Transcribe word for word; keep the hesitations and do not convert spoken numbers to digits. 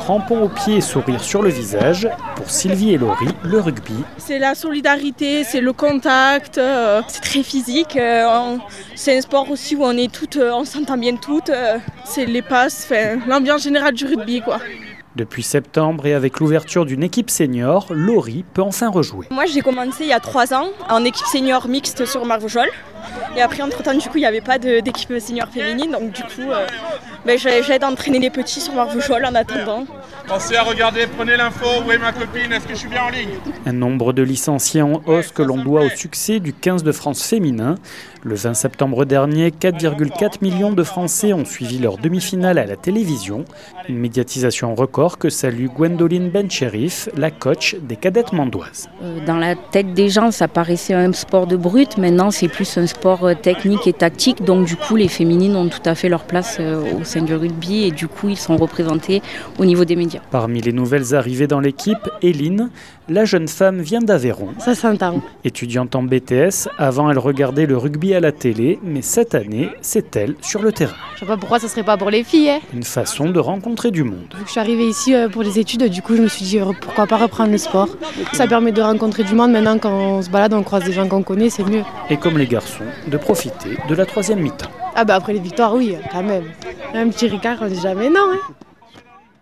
crampons aux pieds et sourire sur le visage. Pour Sylvie et Laurie, le rugby, c'est la solidarité, c'est le contact, euh, c'est très physique. Euh, on, c'est un sport aussi où on est toutes, euh, on s'entend bien toutes. Euh, c'est les passes, l'ambiance générale du rugby, quoi. Depuis septembre et avec l'ouverture d'une équipe senior, Laurie peut enfin rejouer. Moi j'ai commencé il y a trois ans en équipe senior mixte sur Marvejols. Et après entre-temps du coup il n'y avait pas de, d'équipe senior féminine, donc du coup euh, ben, j'aide à entraîner les petits sur Marvejols en attendant. Pensez à regarder, prenez l'info, où est ma copine, est-ce que je suis bien en ligne ? Un nombre de licenciés en hausse que l'on doit au succès du quinze de France féminin. Le vingt septembre dernier, quatre virgule quatre millions de Français ont suivi leur demi-finale à la télévision. Une médiatisation record que salue Gwendoline Bencherif, la coach des cadettes mandoises. Dans la tête des gens, ça paraissait un sport de brut. Maintenant, c'est plus un sport technique et tactique. Donc du coup, les féminines ont tout à fait leur place au sein du rugby et du coup, ils sont représentés au niveau des médias. Parmi les nouvelles arrivées dans l'équipe, Eline, la jeune femme vient d'Aveyron. Ça s'entend. Étudiante en B T S, avant elle regardait le rugby à la télé, mais cette année, c'est elle sur le terrain. Je sais pas pourquoi ça serait pas pour les filles. Hein. Une façon de rencontrer du monde. Vu que je suis arrivée ici pour les études, du coup je me suis dit pourquoi pas reprendre le sport. Ça permet de rencontrer du monde, maintenant quand on se balade, on croise des gens qu'on connaît, c'est mieux. Et comme les garçons, de profiter de la troisième mi-temps. Ah bah après les victoires, oui, quand même. Un petit ricard, on dit jamais non. Hein.